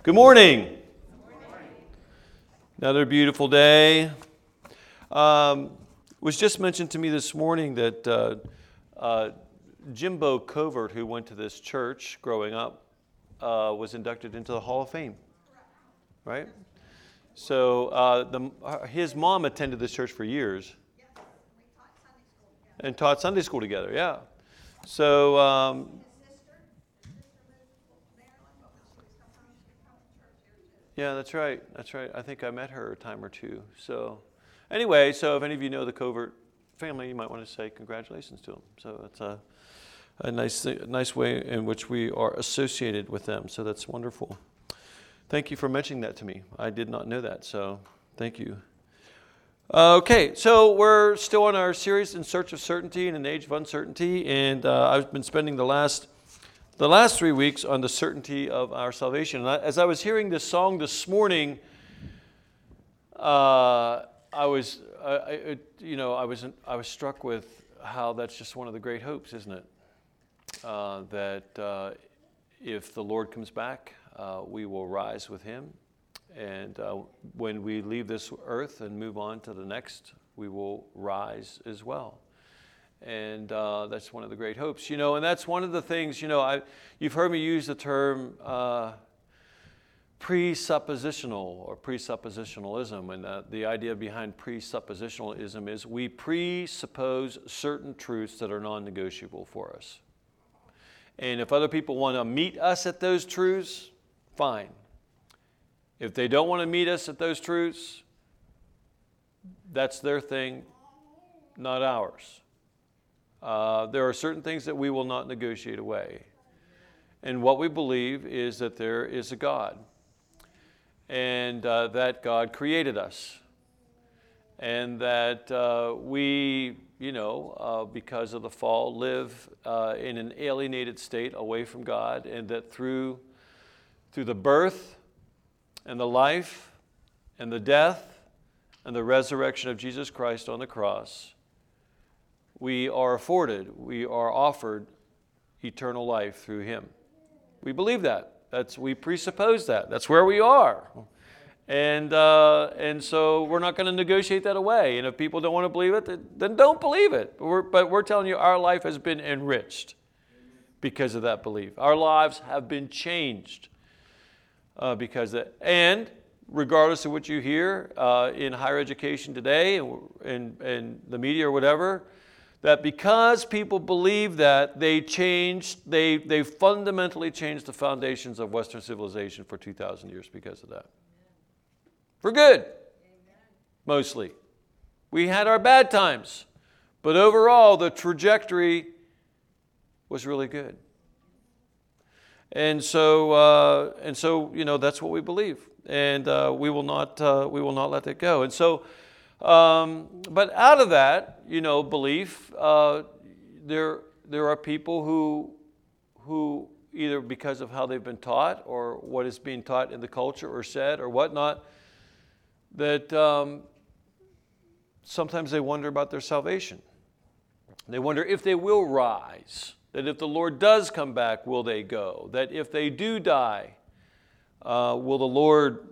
Good morning. Another beautiful day. Was just mentioned to me this morning that Jimbo Covert, who went to this church growing up, was inducted into the Hall of Fame, right? So his mom attended this church for years and taught Sunday school together, yeah. So yeah, that's right. That's right. I think I met her a time or two. So anyway, so if any of you know the Covert family, you might want to say congratulations to them. So it's a nice way in which we are associated with them. So that's wonderful. Thank you for mentioning that to me. I did not know that. So thank you. Okay, so we're still on our series In Search of Certainty in an Age of Uncertainty, and I've been spending the last 3 weeks on the certainty of our salvation. And as I was hearing this song this morning, I was struck with how that's just one of the great hopes, isn't it? That if the Lord comes back, we will rise with Him. And when we leave this earth and move on to the next, we will rise as well. And that's one of the great hopes, and that's one of the things, you've heard me use the term presuppositional or presuppositionalism. And the idea behind presuppositionalism is we presuppose certain truths that are non-negotiable for us. And if other people want to meet us at those truths, fine. If they don't want to meet us at those truths, that's their thing, not ours. There are certain things that we will not negotiate away. And what we believe is that there is a God, and that God created us, and that we, because of the fall, live in an alienated state away from God, and that through the birth and the life and the death and the resurrection of Jesus Christ on the cross, we are offered eternal life through Him. We believe that. We presuppose that. That's where we are. And so we're not going to negotiate that away. And if people don't want to believe it, then don't believe it. But we're telling you our life has been enriched because of that belief. Our lives have been changed because of that. And regardless of what you hear in higher education today and the media or whatever, that because people believe that, they fundamentally changed the foundations of Western civilization for 2,000 years because of that. For good, mostly. We had our bad times, but overall the trajectory was really good. And so that's what we believe, and we will not let that go. And so. But out of that, belief, there are people who either because of how they've been taught or what is being taught in the culture or said or whatnot, that sometimes they wonder about their salvation. They wonder if they will rise, that if the Lord does come back, will they go? That if they do die, will the Lord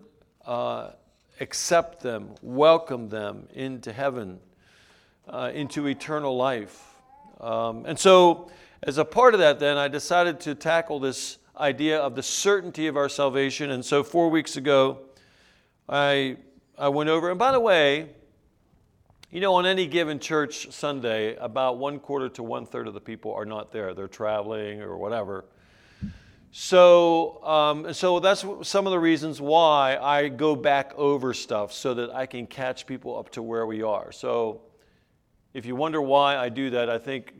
accept them, welcome them into heaven, into eternal life. And so as a part of that then, I decided to tackle this idea of the certainty of our salvation. And so 4 weeks ago, I went over, and by the way, on any given church Sunday, about 1/4 to 1/3 of the people are not there. They're traveling or whatever. So that's some of the reasons why I go back over stuff so that I can catch people up to where we are. So if you wonder why I do that, I think,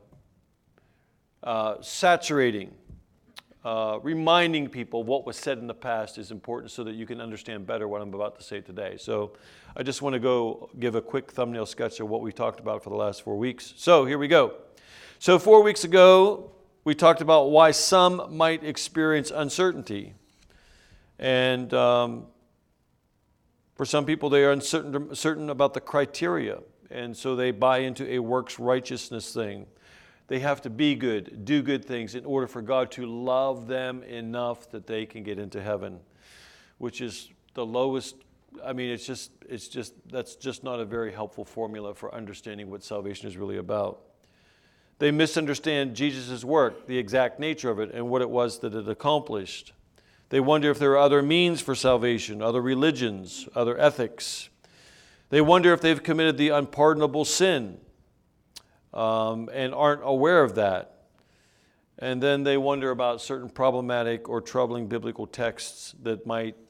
saturating, reminding people what was said in the past is important so that you can understand better what I'm about to say today. So I just want to go give a quick thumbnail sketch of what we talked about for the last 4 weeks. So here we go. So 4 weeks ago, we talked about why some might experience uncertainty. And for some people, they are uncertain about the criteria. And so they buy into a works righteousness thing. They have to be good, do good things in order for God to love them enough that they can get into heaven, which is the lowest. I mean, that's just not a very helpful formula for understanding what salvation is really about. They misunderstand Jesus' work, the exact nature of it, and what it was that it accomplished. They wonder if there are other means for salvation, other religions, other ethics. They wonder if they've committed the unpardonable sin and aren't aware of that. And then they wonder about certain problematic or troubling biblical texts that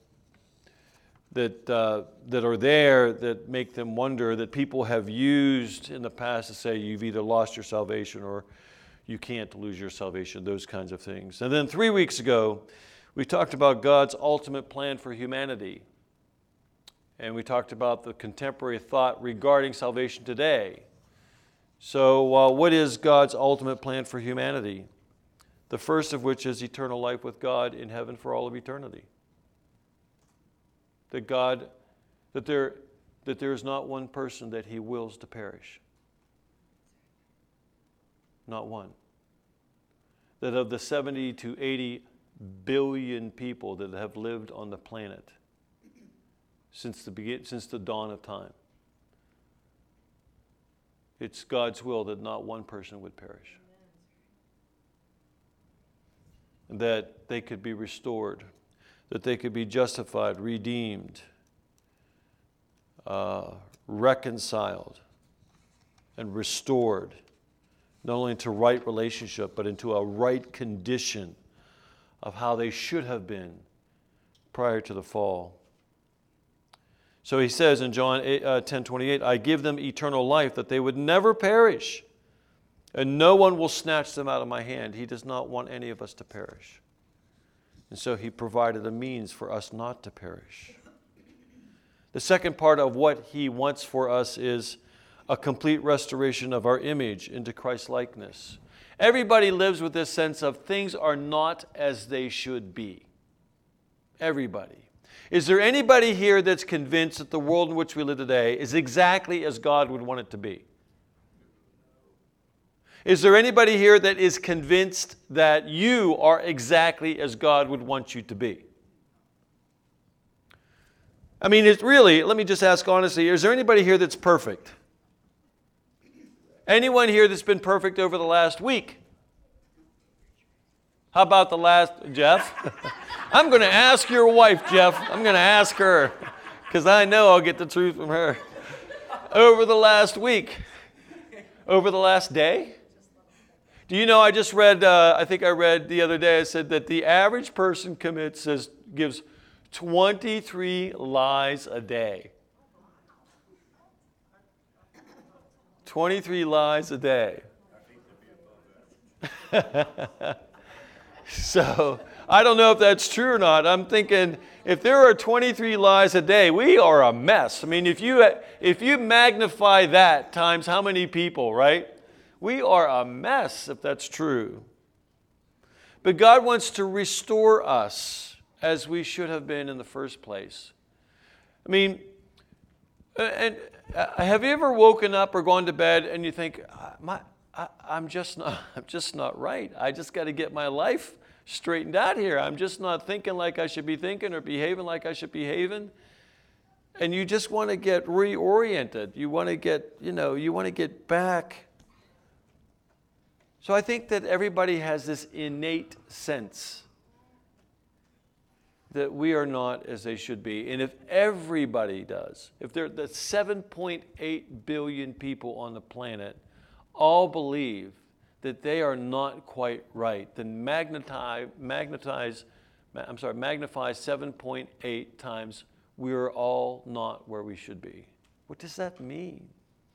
are there that make them wonder, that people have used in the past to say you've either lost your salvation or you can't lose your salvation, those kinds of things. And then 3 weeks ago, we talked about God's ultimate plan for humanity. And we talked about the contemporary thought regarding salvation today. So what is God's ultimate plan for humanity? The first of which is eternal life with God in heaven for all of eternity. That there is not one person that he wills to perish. Not one. That of the 70 to 80 billion people that have lived on the planet since the dawn of time, it's God's will that not one person would perish. And that they could be restored, that they could be justified, redeemed, reconciled, and restored, not only into right relationship, but into a right condition of how they should have been prior to the fall. So he says in John 10:28, I give them eternal life, that they would never perish, and no one will snatch them out of my hand. He does not want any of us to perish. And so he provided a means for us not to perish. The second part of what he wants for us is a complete restoration of our image into Christ-likeness. Everybody lives with this sense of things are not as they should be. Everybody. Is there anybody here that's convinced that the world in which we live today is exactly as God would want it to be? Is there anybody here that is convinced that you are exactly as God would want you to be? I mean, it's really, let me just ask honestly, is there anybody here that's perfect? Anyone here that's been perfect over the last week? How about the last, Jeff? I'm going to ask your wife, Jeff. I'm going to ask her, because I know I'll get the truth from her. Over the last week? Over the last day? Do you know, I just read, I think I read the other day, I said that the average person gives 23 lies a day. 23 lies a day. So, I don't know if that's true or not. I'm thinking, if there are 23 lies a day, we are a mess. I mean, if you magnify that times how many people, right? We are a mess if that's true. But God wants to restore us as we should have been in the first place. I mean, and have you ever woken up or gone to bed and you think, I'm just not right. I just got to get my life straightened out here. I'm just not thinking like I should be thinking or behaving like I should be behaving. And you just want to get reoriented. You want to get back. So I think that everybody has this innate sense that we are not as they should be. And if everybody does, if there are the 7.8 billion people on the planet all believe that they are not quite right, then magnify 7.8 times we are all not where we should be. What does that mean?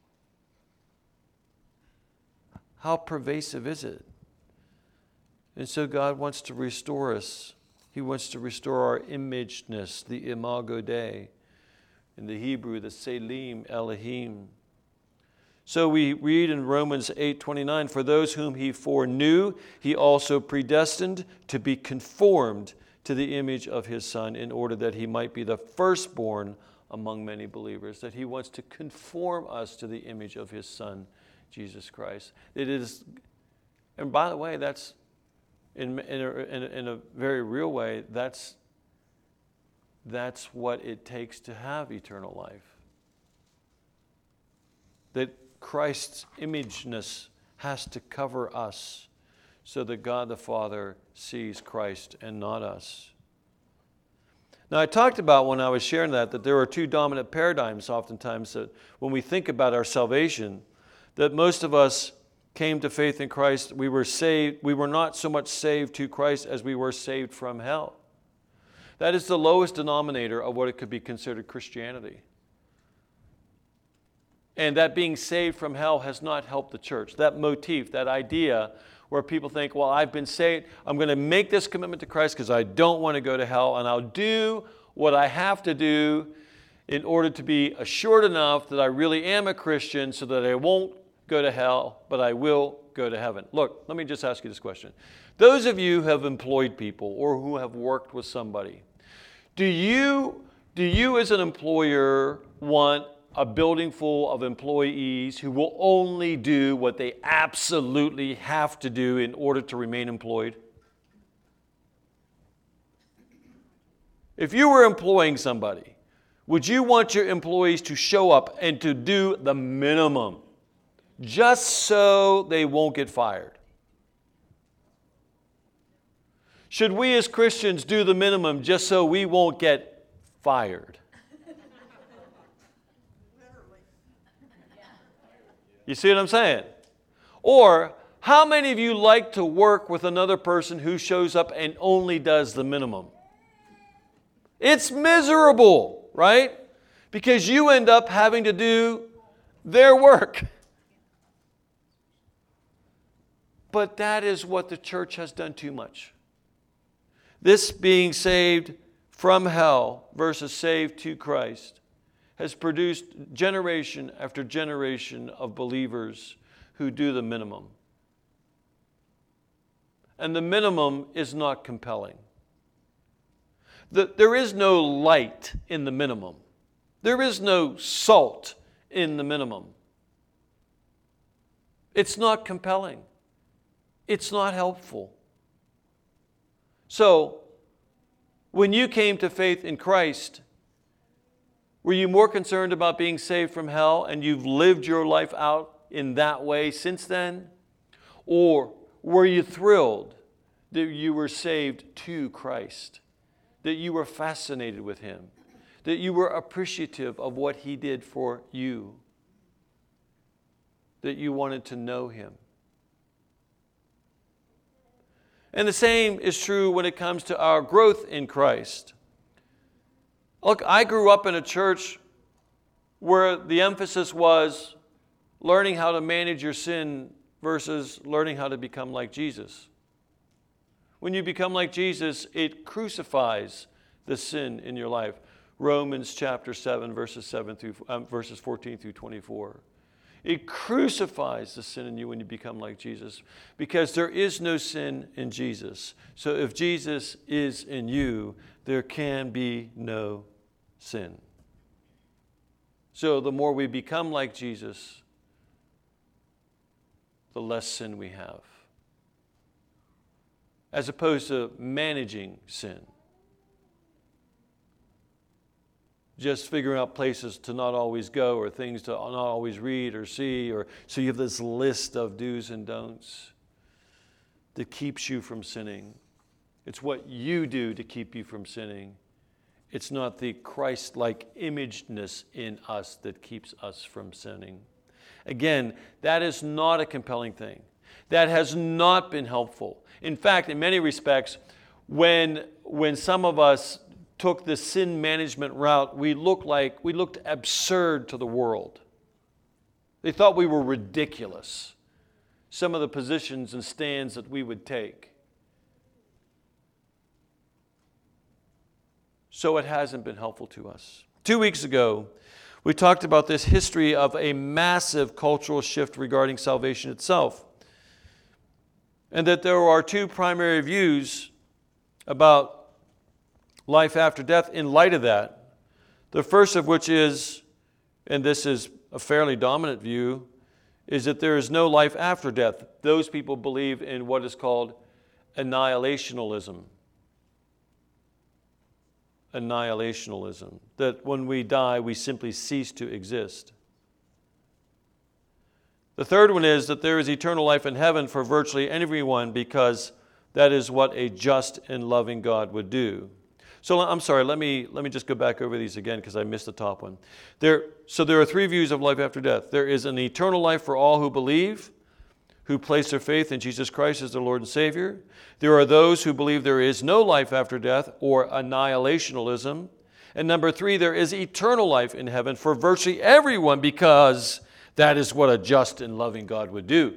How pervasive is it? And so God wants to restore us. He wants to restore our imageness, the imago Dei. In the Hebrew, the Selim Elohim. So we read in Romans 8:29, for those whom he foreknew, he also predestined to be conformed to the image of his Son, in order that he might be the firstborn among many believers. That he wants to conform us to the image of his Son, Jesus Christ. It is And by the way, that's in a very real way, that's what it takes to have eternal life. That Christ's imageness has to cover us so that God the Father sees Christ and not us. Now, I talked about when I was sharing that there are two dominant paradigms oftentimes that when we think about our salvation, that most of us came to faith in Christ, we were saved. We were not so much saved to Christ as we were saved from hell. That is the lowest denominator of what it could be considered Christianity. And that being saved from hell has not helped the church. That motif, that idea where people think, well, I've been saved, I'm going to make this commitment to Christ because I don't want to go to hell, and I'll do what I have to do in order to be assured enough that I really am a Christian so that I won't go to hell, but I will go to heaven. Look, let me just ask you this question. Those of you who have employed people or who have worked with somebody, do you as an employer want a building full of employees who will only do what they absolutely have to do in order to remain employed? If you were employing somebody, would you want your employees to show up and to do the minimum just so they won't get fired? Should we as Christians do the minimum just so we won't get fired? You see what I'm saying? Or, how many of you like to work with another person who shows up and only does the minimum? It's miserable, right? Because you end up having to do their work. But that is what the church has done too much. This being saved from hell versus saved to Christ has produced generation after generation of believers who do the minimum. And the minimum is not compelling. There is no light in the minimum. There is no salt in the minimum. It's not compelling. It's not helpful. So, when you came to faith in Christ, were you more concerned about being saved from hell and you've lived your life out in that way since then? Or were you thrilled that you were saved to Christ, that you were fascinated with Him, that you were appreciative of what He did for you, that you wanted to know Him? And the same is true when it comes to our growth in Christ. Look, I grew up in a church where the emphasis was learning how to manage your sin versus learning how to become like Jesus. When you become like Jesus, it crucifies the sin in your life. Romans chapter 7, verses 14 through 24. It crucifies the sin in you when you become like Jesus, because there is no sin in Jesus. So if Jesus is in you, there can be no sin. So the more we become like Jesus, the less sin we have, as opposed to managing sin. Just figuring out places to not always go or things to not always read or see, or so you have this list of do's and don'ts that keeps you from sinning. It's what you do to keep you from sinning. It's not the Christ-like imagedness in us that keeps us from sinning. Again, that is not a compelling thing. That has not been helpful. In fact, in many respects, when some of us took the sin management route, we looked absurd to the world. They thought we were ridiculous, some of the positions and stands that we would take. So it hasn't been helpful to us. 2 weeks ago, we talked about this history of a massive cultural shift regarding salvation itself, and that there are two primary views about life after death in light of that. The first of which is, and this is a fairly dominant view, is that there is no life after death. Those people believe in what is called annihilationism. Annihilationism. That when we die, we simply cease to exist. The third one is that there is eternal life in heaven for virtually everyone because that is what a just and loving God would do. So I'm sorry, let me just go back over these again because I missed the top one. So there are three views of life after death. There is an eternal life for all who believe, who place their faith in Jesus Christ as their Lord and Savior. There are those who believe there is no life after death, or annihilationism. And number three, there is eternal life in heaven for virtually everyone because that is what a just and loving God would do.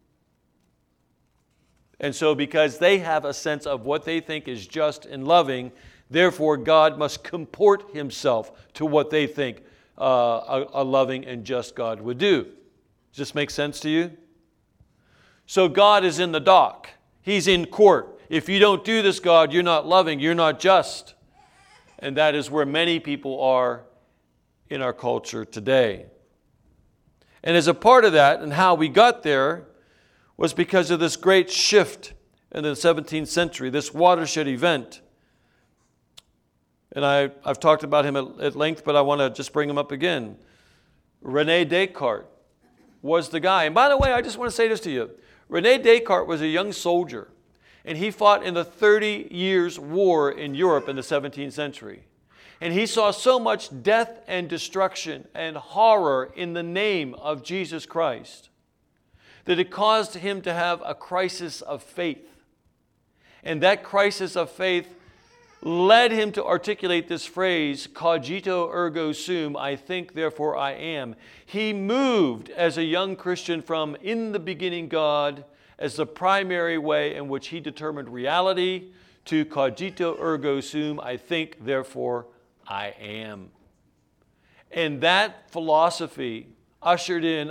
And so because they have a sense of what they think is just and loving, therefore God must comport himself to what they think a loving and just God would do. Does this make sense to you? So God is in the dock. He's in court. If you don't do this, God, you're not loving, you're not just. And that is where many people are in our culture today. And as a part of that, and how we got there, was because of this great shift in the 17th century, this watershed event. And I've talked about him at length, but I want to just bring him up again. René Descartes was the guy. And by the way, I just want to say this to you. René Descartes was a young soldier, and he fought in the 30 Years' War in Europe in the 17th century. And he saw so much death and destruction and horror in the name of Jesus Christ that it caused him to have a crisis of faith. And that crisis of faith led him to articulate this phrase, cogito ergo sum, I think, therefore I am. He moved as a young Christian from in the beginning God as the primary way in which he determined reality to cogito ergo sum, I think, therefore I am. And that philosophy ushered in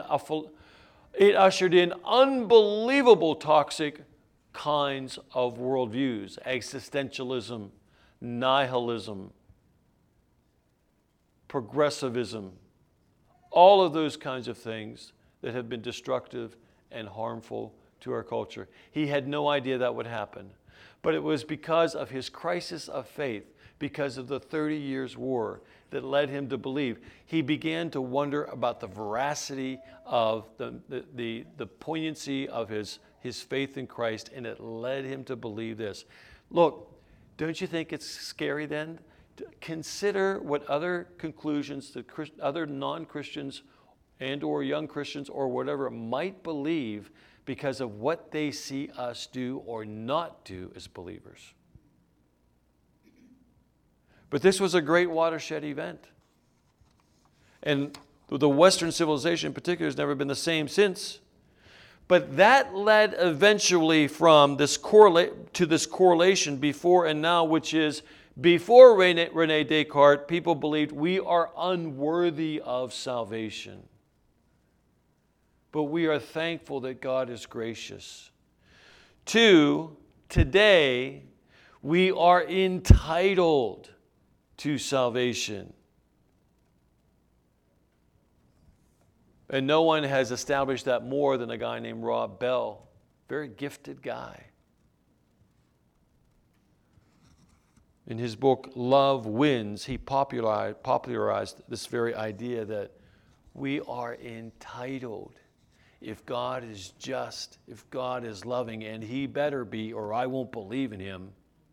unbelievable toxic kinds of worldviews: existentialism, nihilism, progressivism, all of those kinds of things that have been destructive and harmful to our culture. He had no idea that would happen, but it was because of his crisis of faith, because of the 30 Years' War, that led him to believe. He began to wonder about the veracity of the poignancy of his faith in Christ, and it led him to believe this. Look, don't you think it's scary then? Consider what other conclusions that other non-Christians and or young Christians or whatever might believe because of what they see us do or not do as believers. But this was a great watershed event. And the Western civilization in particular has never been the same since. But that led eventually from this to this correlation before and now, which is before René Descartes, people believed we are unworthy of salvation. But we are thankful that God is gracious. Today, we are entitled to salvation. And no one has established that more than a guy named Rob Bell. Very gifted guy. In his book, Love Wins, he popularized this very idea that we are entitled. If God is just, if God is loving, and he better be, or I won't believe in him.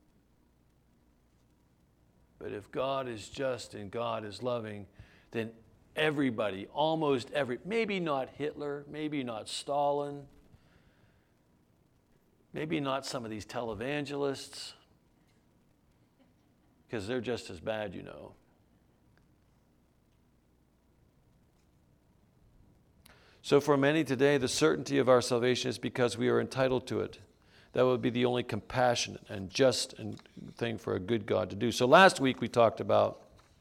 But if God is just and God is loving, then everybody, maybe not Hitler, maybe not Stalin, maybe not some of these televangelists, because they're just as bad, you know. So for many today, the certainty of our salvation is because we are entitled to it. That would be the only compassionate and just thing for a good God to do. So last week we talked about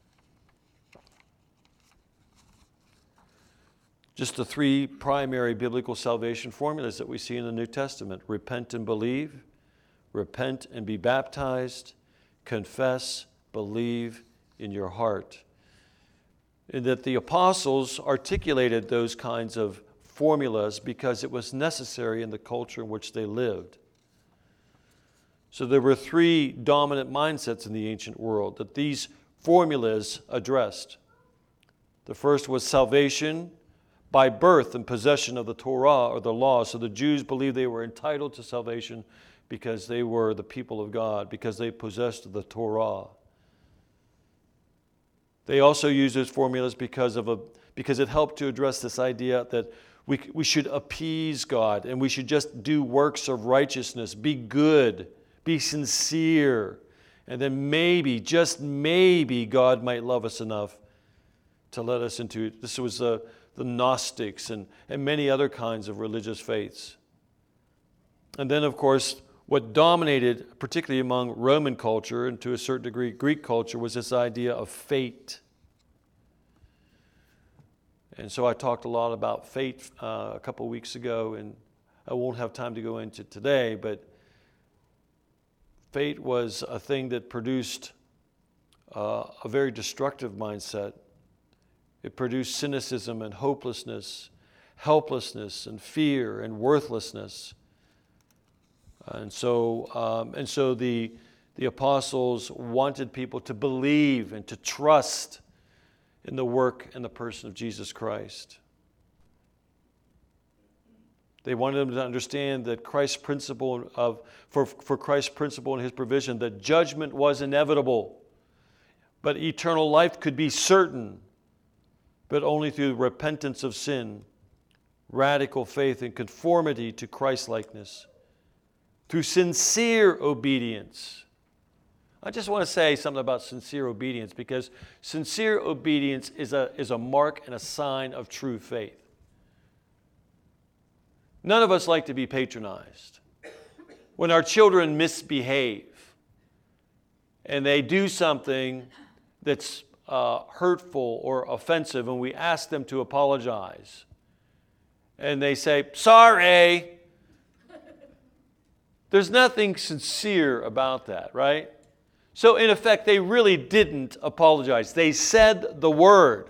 just the three primary biblical salvation formulas that we see in the New Testament. Repent and believe, repent and be baptized, confess, believe in your heart. And that the apostles articulated those kinds of formulas because it was necessary in the culture in which they lived. So there were three dominant mindsets in the ancient world that these formulas addressed. The first was salvation by birth and possession of the Torah or the law. So the Jews believed they were entitled to salvation because they were the people of God, because they possessed the Torah. They also used those formulas because it helped to address this idea that we should appease God and we should just do works of righteousness, be good, be sincere, and then maybe, just maybe, God might love us enough to let us into it. This was the Gnostics and many other kinds of religious faiths. And then, of course, what dominated, particularly among Roman culture and to a certain degree Greek culture, was this idea of fate. And so I talked a lot about fate a couple weeks ago, and I won't have time to go into today, but fate was a thing that produced a very destructive mindset. It produced cynicism and hopelessness, helplessness and fear and worthlessness. And so the apostles wanted people to believe and to trust in the work and the person of Jesus Christ. They wanted them to understand that Christ's principle for Christ's principle and his provision, that judgment was inevitable, but eternal life could be certain, but only through repentance of sin, radical faith and conformity to Christ-likeness, through sincere obedience. I just want to say something about sincere obedience, because sincere obedience is a mark and a sign of true faith. None of us like to be patronized. When our children misbehave and they do something that's hurtful or offensive, and we ask them to apologize, and they say, "Sorry," there's nothing sincere about that, right? So in effect, they really didn't apologize. They said the word,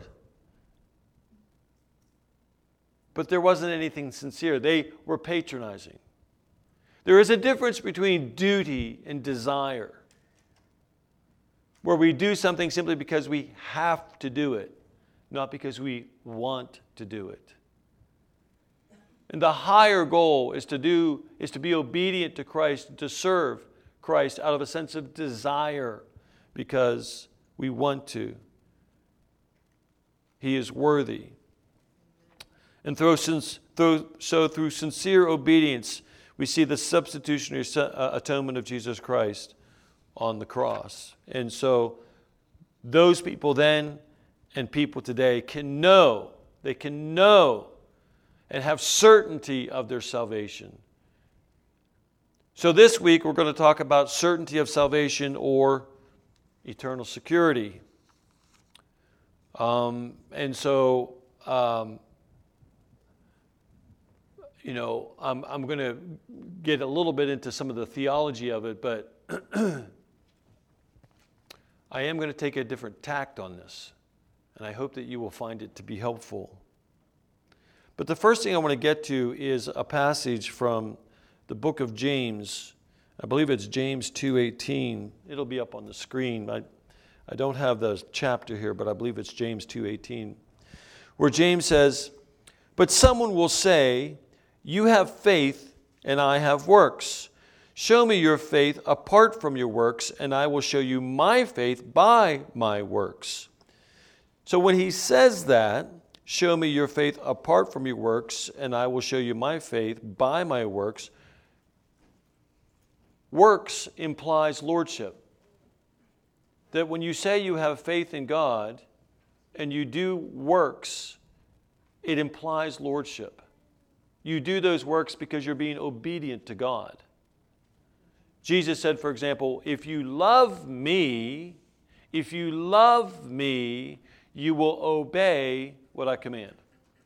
but there wasn't anything sincere. They were patronizing. There is a difference between duty and desire, where we do something simply because we have to do it, not because we want to do it. And the higher goal is to be obedient to Christ, to serve Christ out of a sense of desire because we want to. He is worthy. And through sincere obedience, we see the substitutionary atonement of Jesus Christ on the cross. And so those people then and people today can know and have certainty of their salvation. So this week we're going to talk about certainty of salvation or eternal security. I'm going to get a little bit into some of the theology of it, but I am going to take a different tact on this, and I hope that you will find it to be helpful. But the first thing I want to get to is a passage from the book of James. I believe it's James 2:18. It'll be up on the screen. I don't have the chapter here, but I believe it's James 2:18, where James says, "But someone will say, 'You have faith and I have works. Show me your faith apart from your works, and I will show you my faith by my works.'" So when he says that, "Show me your faith apart from your works, and I will show you my faith by my works," works implies lordship. That when you say you have faith in God and you do works, it implies lordship. You do those works because you're being obedient to God. Jesus said, for example, if you love me, you will obey what I command.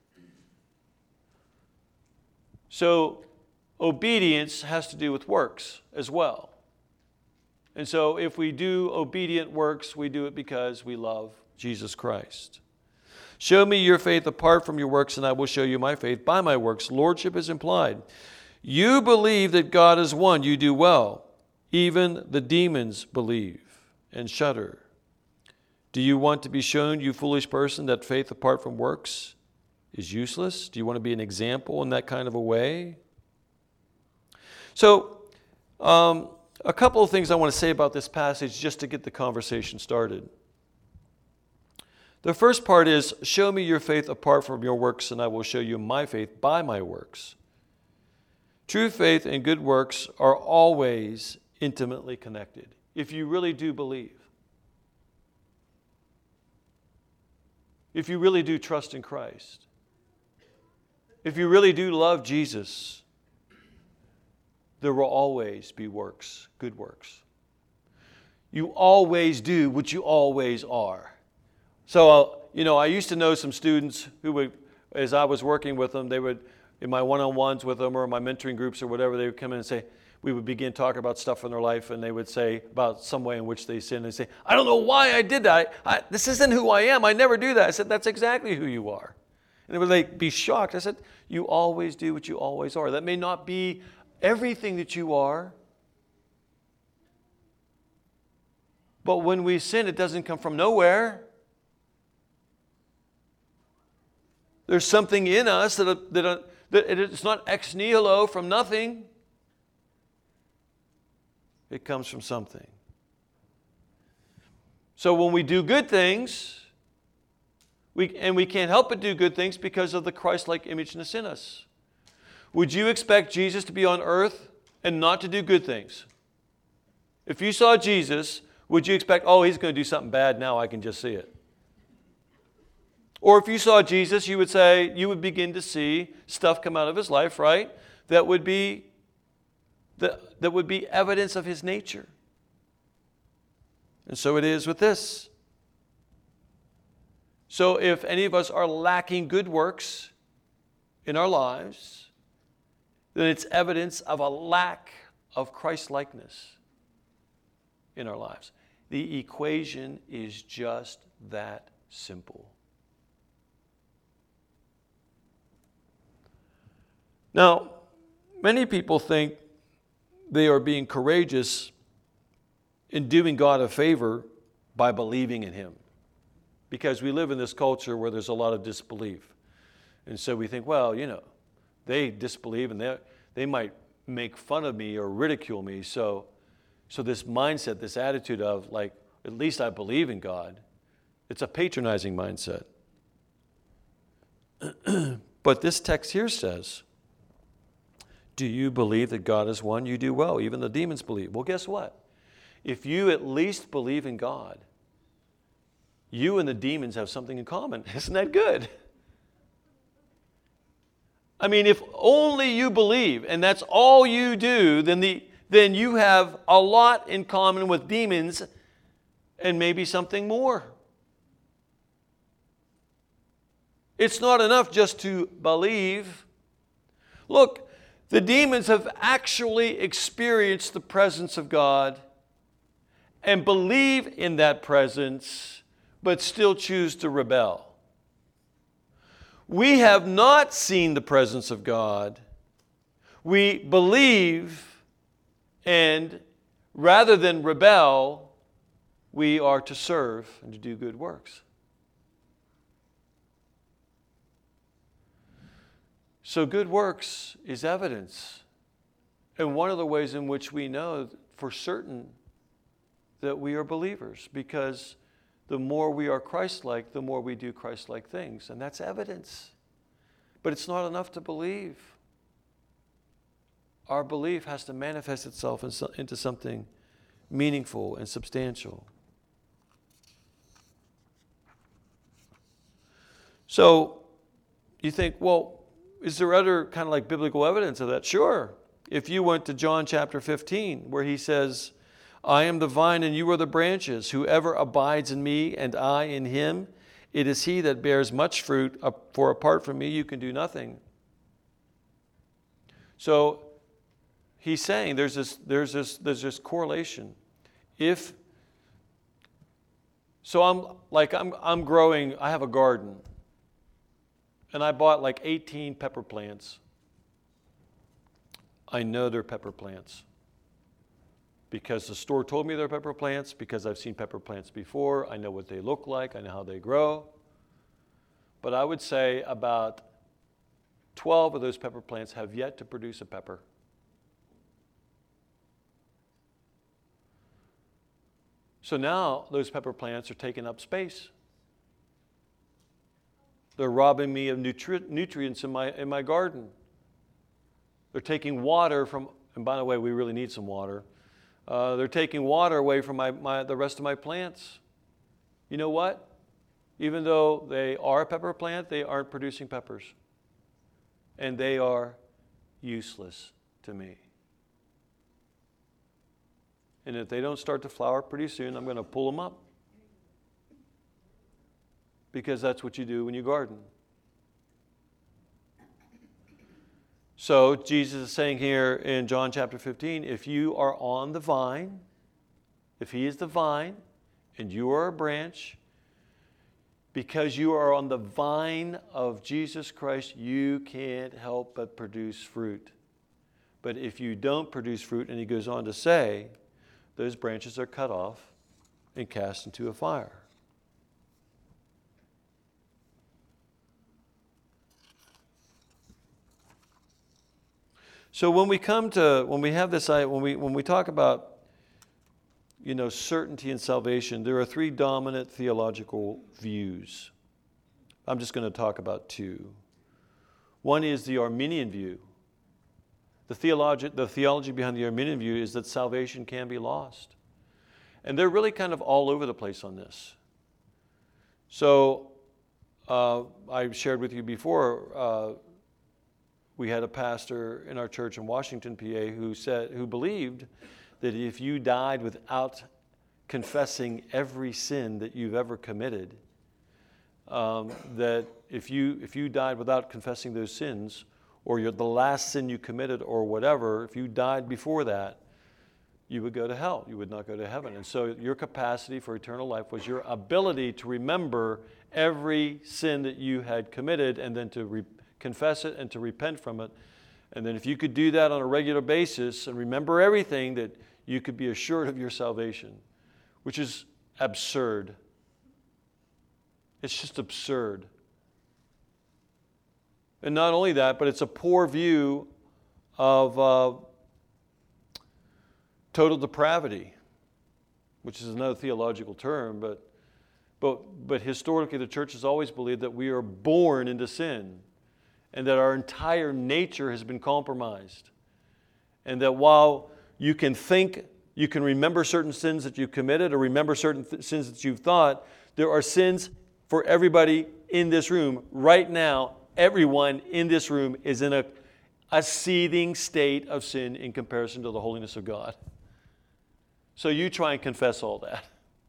So obedience has to do with works as well. And so if we do obedient works, we do it because we love Jesus Christ. Show me your faith apart from your works, and I will show you my faith by my works. Lordship is implied. You believe that God is one. You do well. Even the demons believe and shudder. Do you want to be shown, you foolish person, that faith apart from works is useless? Do you want to be an example in that kind of a way? So, a couple of things I want to say about this passage just to get the conversation started. The first part is, show me your faith apart from your works, and I will show you my faith by my works. True faith and good works are always intimately connected, if you really do believe. If you really do trust in Christ. If you really do love Jesus, there will always be works, good works. You always do what you always are. So, I used to know some students who would, as I was working with them, they would, in my one-on-ones with them or my mentoring groups or whatever, they would come in and say, we would begin talking about stuff in their life, and they would say about some way in which they sinned. They say, I don't know why I did that. This isn't who I am. I never do that. I said, that's exactly who you are. And they would be shocked. I said, you always do what you always are. That may not be everything that you are. But when we sin, it doesn't come from nowhere. There's something in us that it's not ex nihilo, from nothing. It comes from something. So when we do good things, we can't help but do good things because of the Christ-like image that's in us. Would you expect Jesus to be on earth and not to do good things? If you saw Jesus, would you expect, he's going to do something bad now, I can just see it? Or if you saw Jesus, you would begin to see stuff come out of his life, right? That would be evidence of his nature. And so it is with this. So if any of us are lacking good works in our lives, then it's evidence of a lack of Christ-likeness in our lives. The equation is just that simple. Now, many people think they are being courageous in doing God a favor by believing in him. Because we live in this culture where there's a lot of disbelief. And so we think, they disbelieve and they might make fun of me or ridicule me. So this mindset, this attitude of at least I believe in God, it's a patronizing mindset. But this text here says, do you believe that God is one? You do well. Even the demons believe. Well, guess what? If you at least believe in God, you and the demons have something in common. Isn't that good? I mean, if only you believe and that's all you do, then you have a lot in common with demons and maybe something more. It's not enough just to believe. Look, the demons have actually experienced the presence of God and believe in that presence, but still choose to rebel. We have not seen the presence of God. We believe, and rather than rebel, we are to serve and to do good works. So good works is evidence. And one of the ways in which we know for certain that we are believers, because the more we are Christ-like, the more we do Christ-like things. And that's evidence. But it's not enough to believe. Our belief has to manifest itself into something meaningful and substantial. So you think, is there other kind of like biblical evidence of that? Sure. If you went to John chapter 15, where he says, I am the vine and you are the branches. Whoever abides in me and I in him, it is he that bears much fruit, for apart from me you can do nothing. So he's saying there's this correlation. I'm growing, I have a garden, and I bought like 18 pepper plants. I know they're pepper plants because the store told me they're pepper plants, because I've seen pepper plants before. I know what they look like. I know how they grow. But I would say about 12 of those pepper plants have yet to produce a pepper. So now those pepper plants are taking up space. They're robbing me of nutrients in my garden. They're taking water from, and by the way, we really need some water. They're taking water away from the rest of my plants. You know what? Even though they are a pepper plant, they aren't producing peppers. And they are useless to me. And if they don't start to flower pretty soon, I'm going to pull them up. Because that's what you do when you garden. So Jesus is saying here in John chapter 15, if you are on the vine, if he is the vine and you are a branch, because you are on the vine of Jesus Christ, you can't help but produce fruit. But if you don't produce fruit, and he goes on to say, those branches are cut off and cast into a fire. So when we talk about, certainty in salvation, there are three dominant theological views. I'm just going to talk about two. One is the Arminian view. The theology behind the Arminian view is that salvation can be lost. And they're really kind of all over the place on this. So I shared with you before, we had a pastor in our church in Washington, PA, who believed that if you died without confessing every sin that you've ever committed, that if you died without confessing those sins, or the last sin you committed or whatever, if you died before that, you would go to hell. You would not go to heaven. And so your capacity for eternal life was your ability to remember every sin that you had committed and then to confess it and to repent from it. And then if you could do that on a regular basis and remember everything, that you could be assured of your salvation, which is absurd. It's just absurd. And not only that, but it's a poor view of total depravity, which is another theological term, but historically the church has always believed that we are born into sin and that our entire nature has been compromised. And that while you can remember certain sins that you committed or remember certain sins that you've thought, there are sins for everybody in this room. Right now, everyone in this room is in a seething state of sin in comparison to the holiness of God. So you try and confess all that.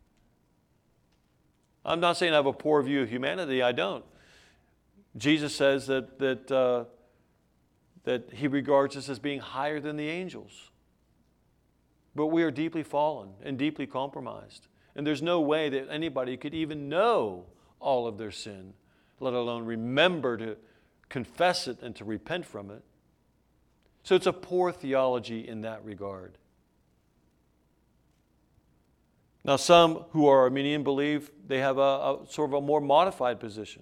I'm not saying I have a poor view of humanity. I don't. Jesus says that he regards us as being higher than the angels. But we are deeply fallen and deeply compromised. And there's no way that anybody could even know all of their sin, let alone remember to confess it and to repent from it. So it's a poor theology in that regard. Now, some who are Arminian believe they have a sort of a more modified position.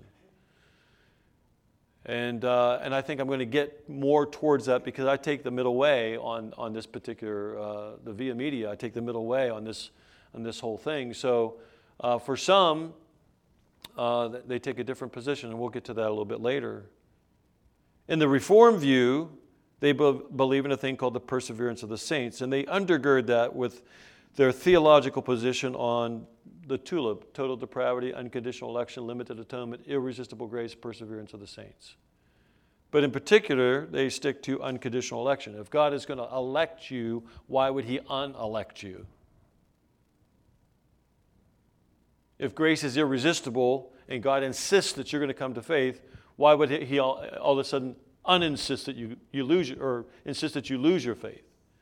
And I think I'm going to get more towards that because I take the middle way on this particular, the Via Media, I take the middle way on this whole thing. So for some, they take a different position, and we'll get to that a little bit later. In the Reformed view, they believe in a thing called the perseverance of the saints, and they undergird that with their theological position on the TULIP, total depravity, unconditional election, limited atonement, irresistible grace, perseverance of the saints. But in particular, they stick to unconditional election. If God is going to elect you, why would he unelect you? If grace is irresistible and God insists that you're going to come to faith, why would he all of a sudden uninsist that you lose, or insist that you lose your faith?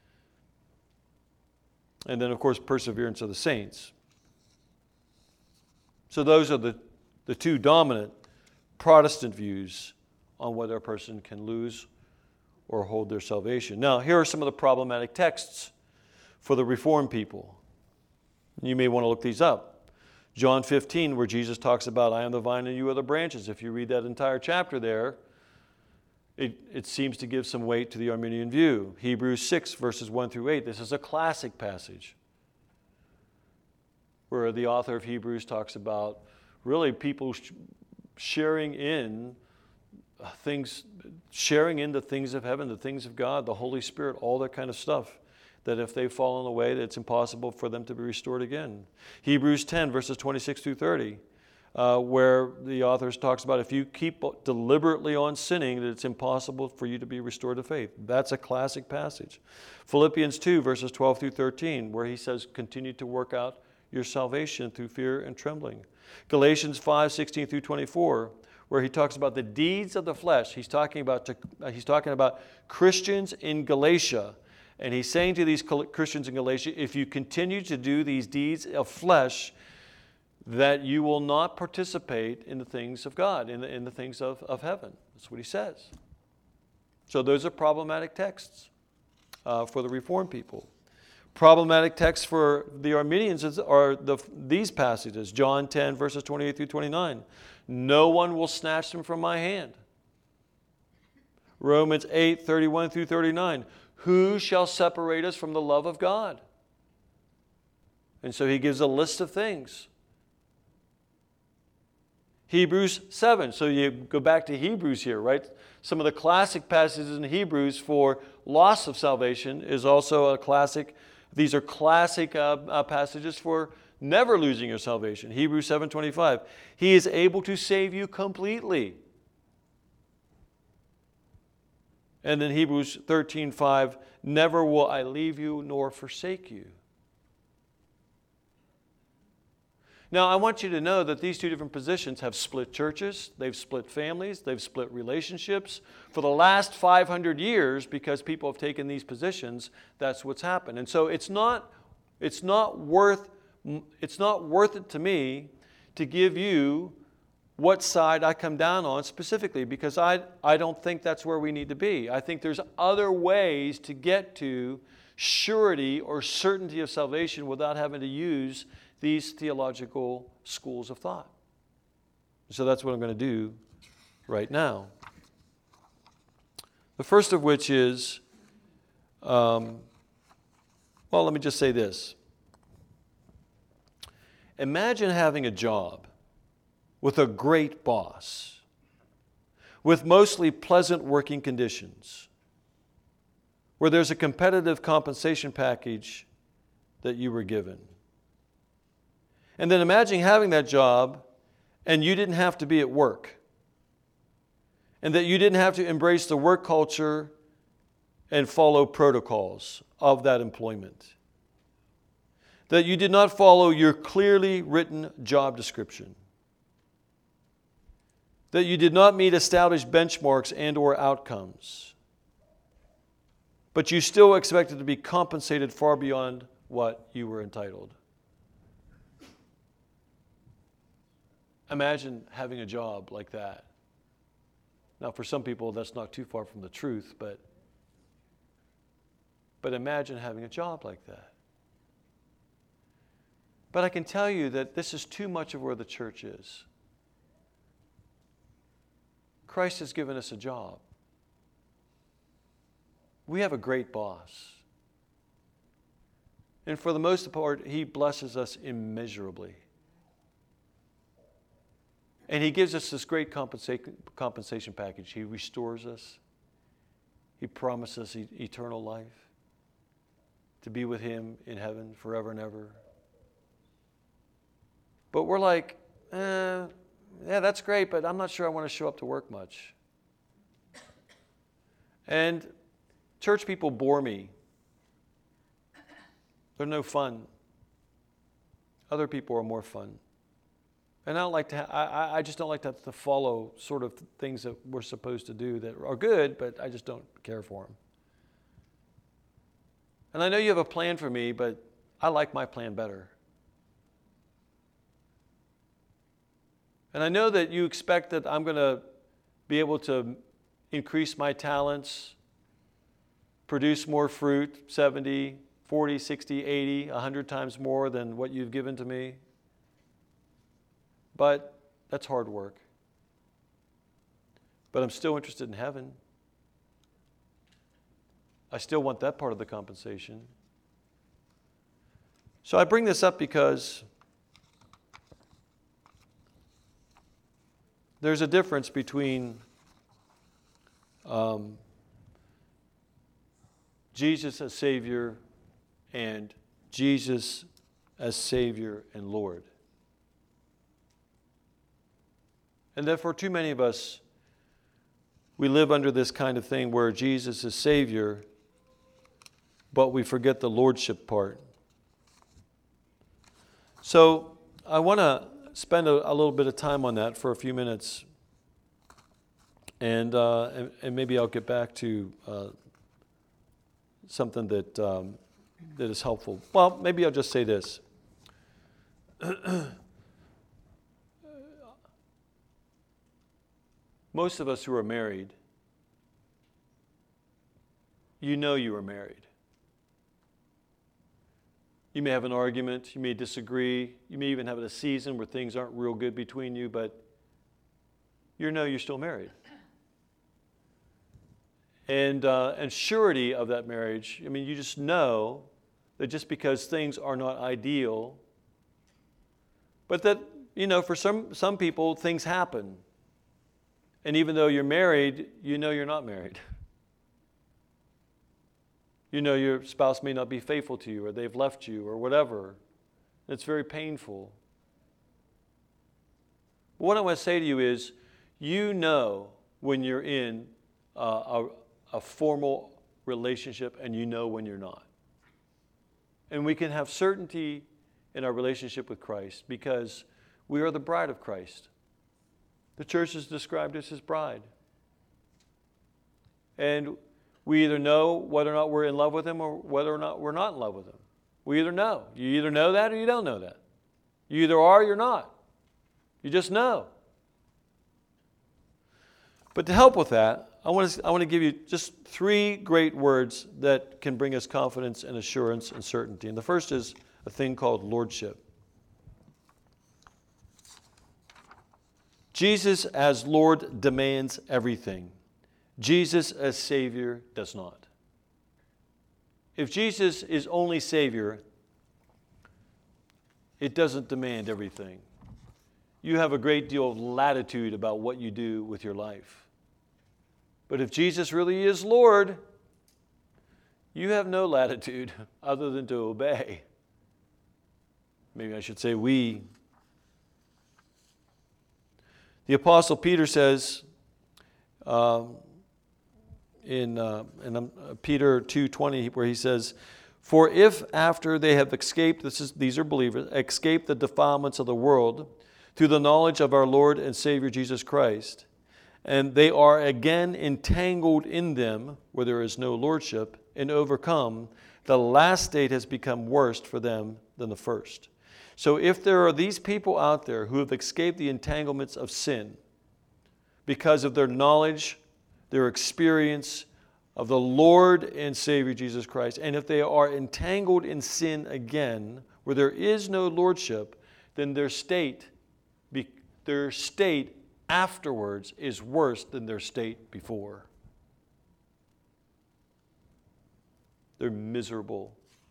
And then, of course, perseverance of the saints. So those are the two dominant Protestant views on whether a person can lose or hold their salvation. Now, here are some of the problematic texts for the Reformed people. You may want to look these up. John 15, where Jesus talks about, I am the vine and you are the branches. If you read that entire chapter there, it seems to give some weight to the Arminian view. Hebrews 6, verses 1 through 8. This is a classic passage where the author of Hebrews talks about really people sharing in the things of heaven, the things of God, the Holy Spirit, all that kind of stuff, that if they've fallen away, that it's impossible for them to be restored again. Hebrews 10, verses 26 through 30, where the author talks about if you keep deliberately on sinning, that it's impossible for you to be restored to faith. That's a classic passage. Philippians 2, verses 12 through 13, where he says, continue to work out your salvation through fear and trembling. Galatians 5, 16 through 24, where he talks about the deeds of the flesh. He's talking about Christians in Galatia. And he's saying to these Christians in Galatia, if you continue to do these deeds of flesh, that you will not participate in the things of God, in the things of heaven. That's what he says. So those are problematic texts for the Reformed people. Problematic texts for the Arminians are these passages. John 10, verses 28 through 29. No one will snatch them from my hand. Romans 8, 31 through 39. Who shall separate us from the love of God? And so he gives a list of things. Hebrews 7. So you go back to Hebrews here, right? Some of the classic passages in Hebrews for loss of salvation is also a classic. These are classic passages for never losing your salvation. Hebrews 7:25. He is able to save you completely. And then Hebrews 13:5. Never will I leave you nor forsake you. Now, I want you to know that these two different positions have split churches, they've split families, they've split relationships. For the last 500 years, because people have taken these positions, that's what's happened. And so it's not worth it to me to give you what side I come down on specifically, because I don't think that's where we need to be. I think there's other ways to get to surety or certainty of salvation without having to use these theological schools of thought. So that's what I'm going to do right now. The first of which is, let me just say this. Imagine having a job with a great boss, with mostly pleasant working conditions, where there's a competitive compensation package that you were given. And then imagine having that job and you didn't have to be at work, and that you didn't have to embrace the work culture and follow protocols of that employment, that you did not follow your clearly written job description, that you did not meet established benchmarks and or outcomes, but you still expected to be compensated far beyond what you were entitled. Imagine having a job like that. Now, for some people, that's not too far from the truth, but imagine having a job like that. But I can tell you that this is too much of where the church is. Christ has given us a job. We have a great boss. And for the most part, he blesses us immeasurably. And he gives us this great compensation package. He restores us. He promises us eternal life, to be with him in heaven forever and ever. But we're like, yeah, that's great, but I'm not sure I want to show up to work much. And church people bore me. They're no fun. Other people are more fun. And I just don't like to follow sort of things that we're supposed to do that are good, but I just don't care for them. And I know you have a plan for me, but I like my plan better. And I know that you expect that I'm going to be able to increase my talents, produce more fruit, 70, 40, 60, 80, 100 times more than what you've given to me. But that's hard work. But I'm still interested in heaven. I still want that part of the compensation. So I bring this up because there's a difference between Jesus as Savior and Jesus as Savior and Lord. And that for too many of us, we live under this kind of thing where Jesus is Savior, but we forget the Lordship part. So I want to spend a little bit of time on that for a few minutes, and maybe I'll get back to something that is helpful. Well, maybe I'll just say this. Most of us who are married, you know you are married. You may have an argument, you may disagree, you may even have a season where things aren't real good between you, but you know you're still married. And surety of that marriage, I mean, you just know that just because things are not ideal, but that, you know, for some people, things happen. And even though you're married, you know you're not married. You know your spouse may not be faithful to you, or they've left you, or whatever. It's very painful. But what I want to say to you is, you know when you're in a formal relationship, and you know when you're not. And we can have certainty in our relationship with Christ because we are the bride of Christ. The church is described as his bride. And we either know whether or not we're in love with him or whether or not we're not in love with him. We either know. You either know that or you don't know that. You either are or you're not. You just know. But to help with that, I want to give you just 3 great words that can bring us confidence and assurance and certainty. And the first is a thing called lordship. Jesus as Lord demands everything. Jesus as Savior does not. If Jesus is only Savior, it doesn't demand everything. You have a great deal of latitude about what you do with your life. But if Jesus really is Lord, you have no latitude other than to obey. Maybe I should say we. The Apostle Peter says in Peter 2:20, where he says, "For if after they have escaped," these are believers, "escaped the defilements of the world through the knowledge of our Lord and Savior Jesus Christ, and they are again entangled in them, where there is no lordship, and overcome, the last state has become worse for them than the first." So if there are these people out there who have escaped the entanglements of sin because of their knowledge, their experience of the Lord and Savior Jesus Christ, and if they are entangled in sin again, where there is no lordship, then their state afterwards is worse than their state before. They're miserable.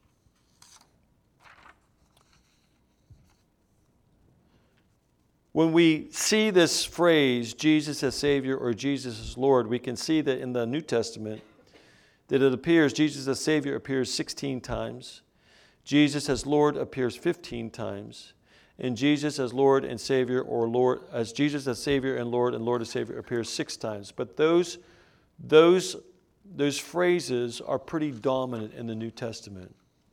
When we see this phrase, Jesus as Savior or Jesus as Lord, we can see that in the New Testament that it appears, Jesus as Savior appears 16 times, Jesus as Lord appears 15 times, and Jesus as Lord and Savior, or Lord as Jesus as Savior and Lord as Savior appears 6 times. But those phrases are pretty dominant in the New Testament.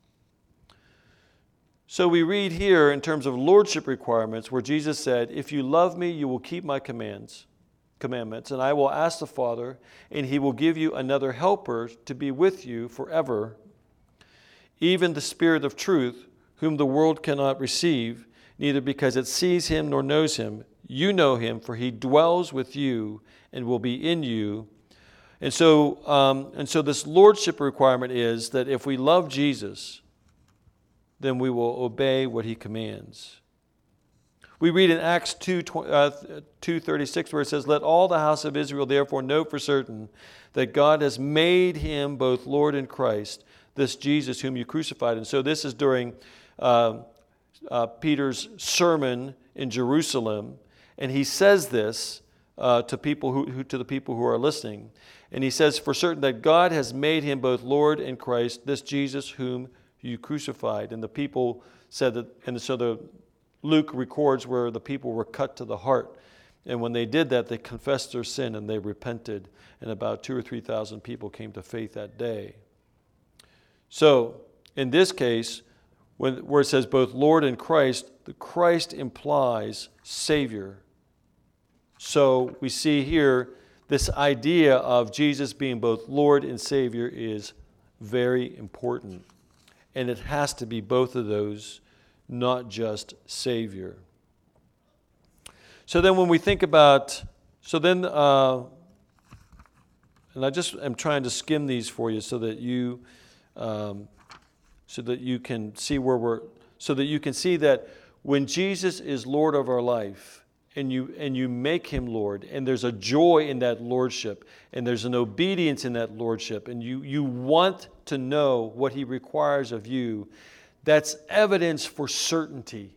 So we read here in terms of lordship requirements where Jesus said, "If you love me, you will keep my commandments, and I will ask the Father, and he will give you another helper to be with you forever, even the Spirit of truth, whom the world cannot receive, neither because it sees him nor knows him. You know him, for he dwells with you and will be in you. And so this lordship requirement is that if we love Jesus, then we will obey what he commands. We read in Acts 2:36 where it says, "Let all the house of Israel therefore know for certain that God has made him both Lord and Christ, this Jesus whom you crucified." And so this is during Peter's sermon in Jerusalem, and he says this to the people who are listening. And he says, "For certain that God has made him both Lord and Christ, this Jesus whom you crucified." And the people said that, and so Luke records where the people were cut to the heart. And when they did that, they confessed their sin and they repented. And about 2,000 or 3,000 people came to faith that day. So, in this case, where it says both Lord and Christ, the Christ implies Savior. So we see here this idea of Jesus being both Lord and Savior is very important. And it has to be both of those, not just Savior. So then when we think about, and I just am trying to skim these for you so that you can see so that you can see that when Jesus is Lord of our life, and you make him Lord, and there's a joy in that lordship, and there's an obedience in that lordship, and you want to know what he requires of you, that's evidence for certainty.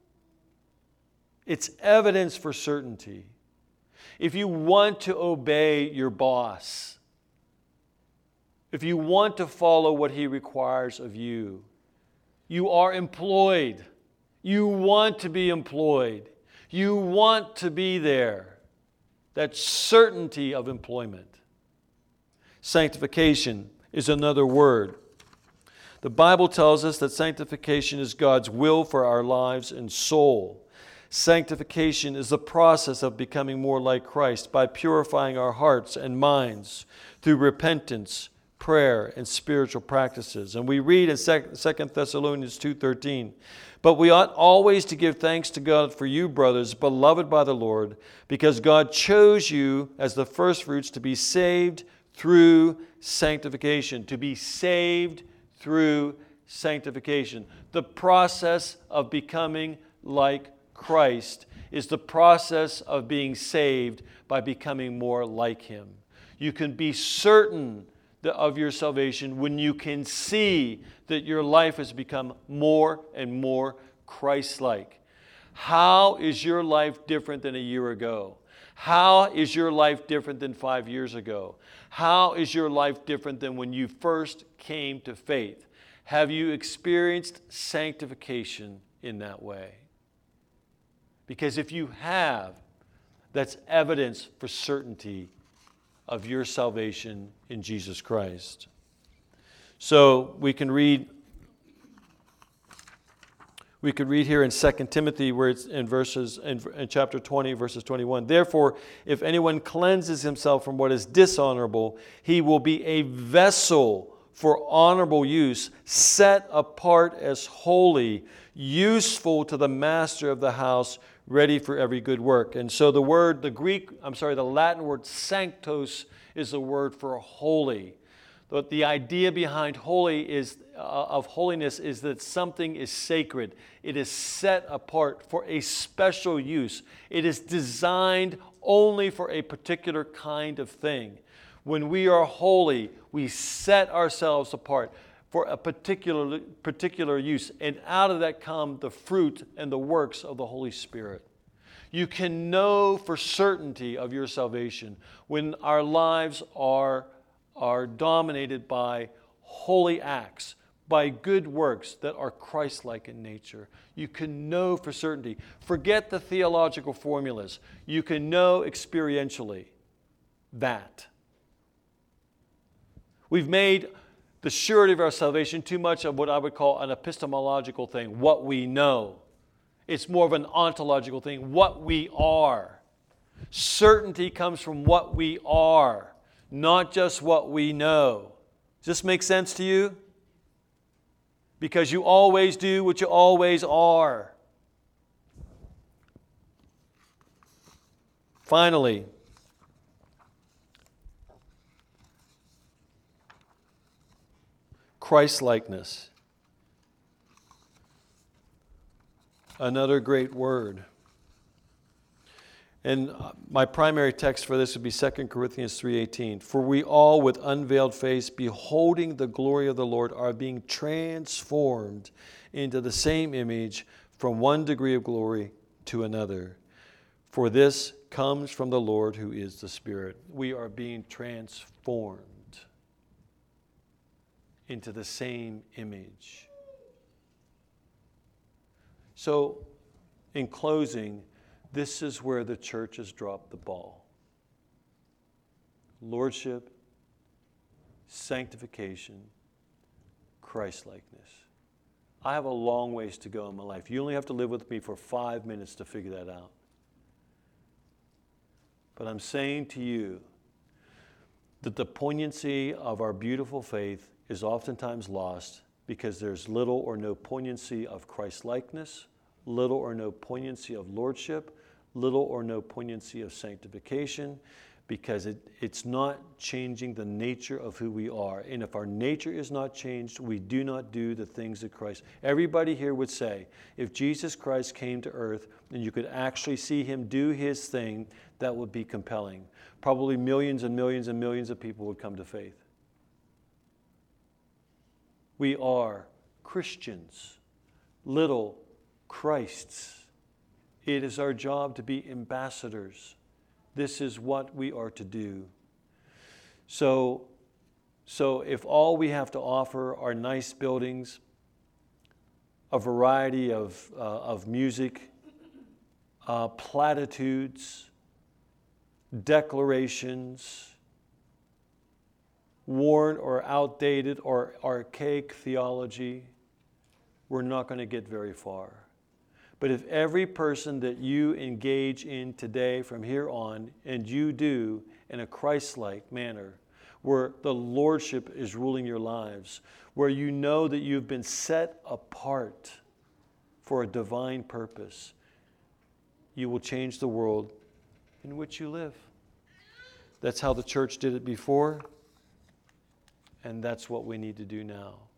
It's evidence for certainty. If you want to obey your boss, if you want to follow what he requires of you, you are employed. You want to be employed. You want to be there. That certainty of employment. Sanctification is another word. The Bible tells us that sanctification is God's will for our lives and soul. Sanctification is the process of becoming more like Christ by purifying our hearts and minds through repentance, prayer, and spiritual practices. And we read in 2 Thessalonians 2:13, "But we ought always to give thanks to God for you, brothers, beloved by the Lord, because God chose you as the firstfruits to be saved through sanctification." To be saved through sanctification. The process of becoming like Christ is the process of being saved by becoming more like him. You can be certain of your salvation when you can see that your life has become more and more Christ-like. How is your life different than a year ago? How is your life different than 5 years ago? How is your life different than when you first came to faith? Have you experienced sanctification in that way? Because if you have, that's evidence for certainty of your salvation in Jesus Christ. So we could read here in 2 Timothy where it's in chapter 20, verses 21. "Therefore, if anyone cleanses himself from what is dishonorable, he will be a vessel for honorable use, set apart as holy, useful to the master of the house, ready for every good work." And so the Latin word sanctos is the word for holy. But the idea behind holiness is that something is sacred. It is set apart for a special use. It is designed only for a particular kind of thing. When we are holy, we set ourselves apart for a particular use. And out of that come the fruit and the works of the Holy Spirit. You can know for certainty of your salvation when our lives are dominated by holy acts, by good works that are Christ-like in nature. You can know for certainty. Forget the theological formulas. You can know experientially that. We've made the surety of our salvation too much of what I would call an epistemological thing, what we know. It's more of an ontological thing, what we are. Certainty comes from what we are, not just what we know. Does this make sense to you? Because you always do what you always are. Finally, Christ-likeness. Another great word. And my primary text for this would be 2 Corinthians 3:18. For we all with unveiled face, beholding the glory of the Lord, are being transformed into the same image from one degree of glory to another. For this comes from the Lord who is the Spirit. We are being transformed into the same image. So, in closing, this is where the church has dropped the ball. Lordship, sanctification, Christ-likeness. I have a long ways to go in my life. You only have to live with me for 5 minutes to figure that out. But I'm saying to you that the poignancy of our beautiful faith is oftentimes lost because there's little or no poignancy of Christ-likeness, little or no poignancy of lordship, little or no poignancy of sanctification, because it's not changing the nature of who we are. And if our nature is not changed, we do not do the things that Christ. Everybody here would say, if Jesus Christ came to earth and you could actually see him do his thing, that would be compelling. Probably millions and millions and millions of people would come to faith. We are Christians, little Christs. It is our job to be ambassadors. This is what we are to do. So if all we have to offer are nice buildings, a variety of music, platitudes, declarations, worn or outdated or archaic theology, we're not going to get very far. But if every person that you engage in today from here on, and you do in a Christ-like manner, where the Lordship is ruling your lives, where you know that you've been set apart for a divine purpose, you will change the world in which you live. That's how the church did it before, and that's what we need to do now.